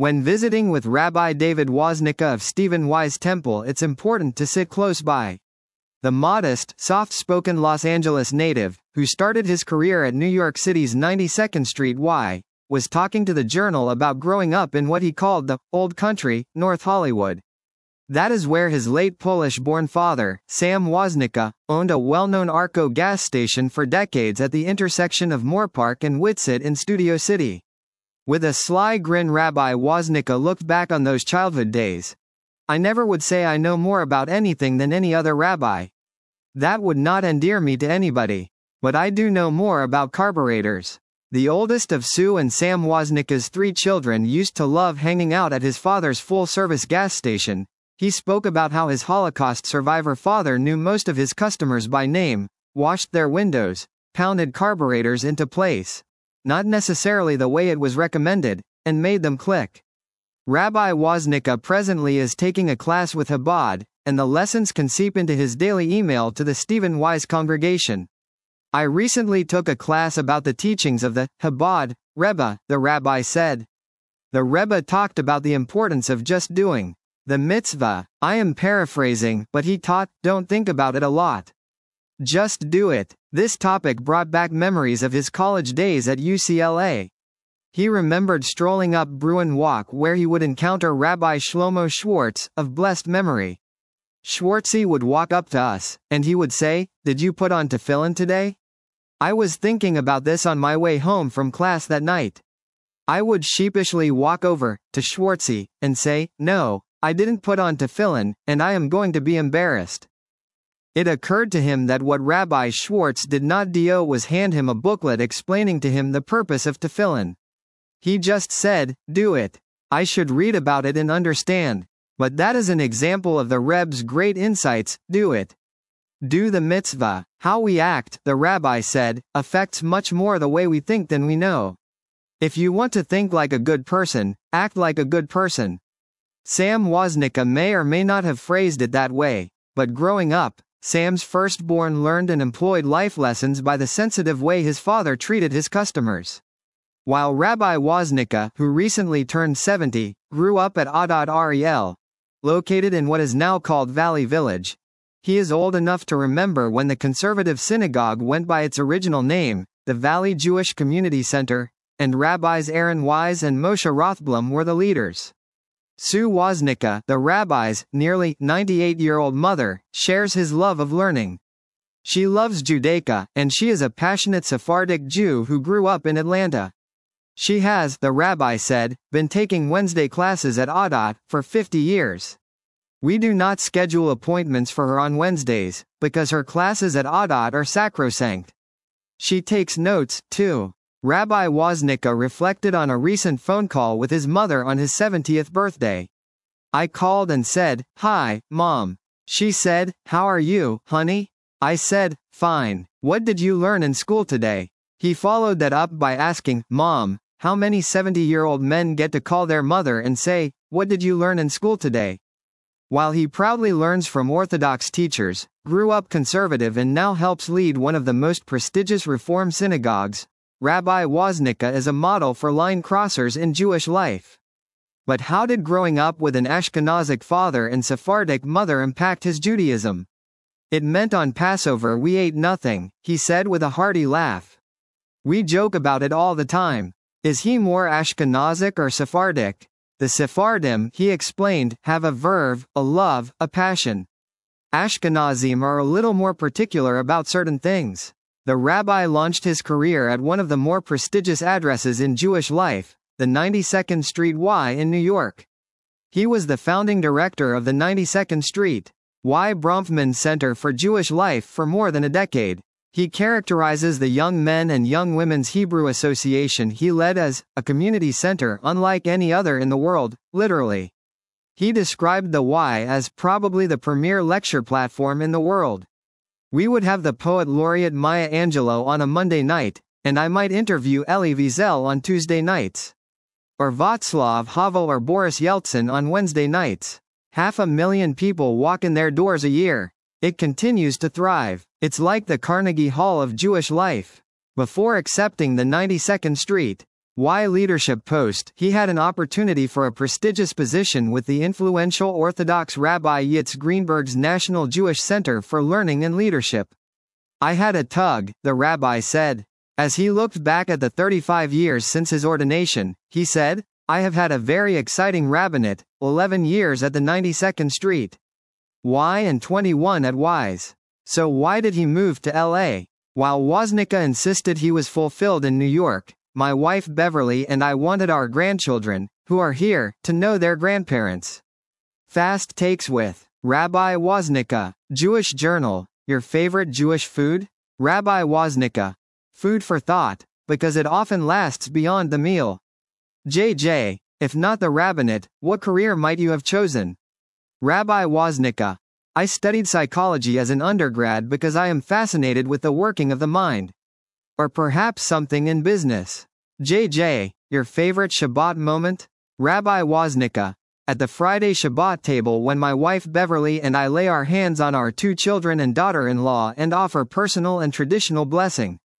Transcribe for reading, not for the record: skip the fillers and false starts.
When visiting with Rabbi David Woznicka of Stephen Wise Temple, it's important to sit close by. The modest, soft-spoken Los Angeles native, who started his career at New York City's 92nd Street Y, was talking to the Journal about growing up in what he called the old country, North Hollywood. That is where his late Polish-born father, Sam Woznicka, owned a well-known Arco gas station for decades at the intersection of Moorpark and Whitsett in Studio City. With a sly grin, Rabbi Woznicka looked back on those childhood days. I never would say I know more about anything than any other rabbi. That would not endear me to anybody. But I do know more about carburetors. The oldest of Sue and Sam Woznicka's 3 children used to love hanging out at his father's full-service gas station. He spoke about how his Holocaust survivor father knew most of his customers by name, washed their windows, pounded carburetors into place. Not necessarily the way it was recommended, and made them click. Rabbi Woznicka presently is taking a class with Chabad, and the lessons can seep into his daily email to the Stephen Wise congregation. I recently took a class about the teachings of the Chabad Rebbe, the rabbi said. The Rebbe talked about the importance of just doing the mitzvah. I am paraphrasing, but he taught, don't think about it a lot. Just do it. This topic brought back memories of his college days at UCLA. He remembered strolling up Bruin Walk where he would encounter Rabbi Shlomo Schwartz, of blessed memory. Schwartzy would walk up to us, and he would say, "Did you put on tefillin today?" I was thinking about this on my way home from class that night. I would sheepishly walk over to Schwartzy and say, "No, I didn't put on tefillin, and I am going to be embarrassed." It occurred to him that what Rabbi Schwartz did not do was hand him a booklet explaining to him the purpose of tefillin. He just said, "Do it. I should read about it and understand." But that is an example of the Rebbe's great insights, do it. Do the mitzvah. How we act, the rabbi said, affects much more the way we think than we know. If you want to think like a good person, act like a good person. Sam Woznicka may or may not have phrased it that way, but growing up, Sam's firstborn learned and employed life lessons by the sensitive way his father treated his customers. While Rabbi Woznicka, who recently turned 70, grew up at Adad Ariel, located in what is now called Valley Village, he is old enough to remember when the conservative synagogue went by its original name, the Valley Jewish Community Center, and Rabbis Aaron Wise and Moshe Rothblum were the leaders. Sue Woznicka, the rabbi's nearly 98-year-old mother, shares his love of learning. She loves Judaica, and she is a passionate Sephardic Jew who grew up in Atlanta. She has, the rabbi said, been taking Wednesday classes at Adad for 50 years. We do not schedule appointments for her on Wednesdays, because her classes at Adad are sacrosanct. She takes notes, too. Rabbi Woznicka reflected on a recent phone call with his mother on his 70th birthday. I called and said, "Hi, Mom." She said, "How are you, honey?" I said, "Fine. What did you learn in school today?" He followed that up by asking, "Mom, how many 70-year-old men get to call their mother and say, 'What did you learn in school today?'" While he proudly learns from Orthodox teachers, grew up conservative and now helps lead one of the most prestigious Reform synagogues, Rabbi Woznicka is a model for line crossers in Jewish life. But how did growing up with an Ashkenazic father and Sephardic mother impact his Judaism? "It meant on Passover we ate nothing," he said with a hearty laugh. "We joke about it all the time. Is he more Ashkenazic or Sephardic? The Sephardim," he explained, "have a verve, a love, a passion. Ashkenazim are a little more particular about certain things." The rabbi launched his career at one of the more prestigious addresses in Jewish life, the 92nd Street Y in New York. He was the founding director of the 92nd Street Y Bronfman Center for Jewish Life for more than a decade. He characterizes the Young Men and Young Women's Hebrew Association he led as a community center unlike any other in the world, literally. He described the Y as probably the premier lecture platform in the world. We would have the poet laureate Maya Angelou on a Monday night, and I might interview Elie Wiesel on Tuesday nights. Or Václav Havel or Boris Yeltsin on Wednesday nights. 500,000 people walk in their doors a year. It continues to thrive. It's like the Carnegie Hall of Jewish life. Before accepting the 92nd Street, Why leadership post? He had an opportunity for a prestigious position with the influential Orthodox Rabbi Yitz Greenberg's National Jewish Center for Learning and Leadership. I had a tug, the rabbi said. As he looked back at the 35 years since his ordination, he said, I have had a very exciting rabbinate, 11 years at the 92nd Street Y and 21 at Wise. So why did he move to LA? While Woznicka insisted he was fulfilled in New York, my wife Beverly and I wanted our grandchildren, who are here, to know their grandparents. Fast Takes with Rabbi Woznicka. Jewish Journal. Your favorite Jewish food? Rabbi Woznicka. Food for thought, because it often lasts beyond the meal. JJ. If not the rabbinate, what career might you have chosen? Rabbi Woznicka. I studied psychology as an undergrad because I am fascinated with the working of the mind. Or perhaps something in business. JJ, your favorite Shabbat moment? Rabbi Woznicka. At the Friday Shabbat table when my wife Beverly and I lay our hands on our 2 children and daughter-in-law and offer personal and traditional blessing.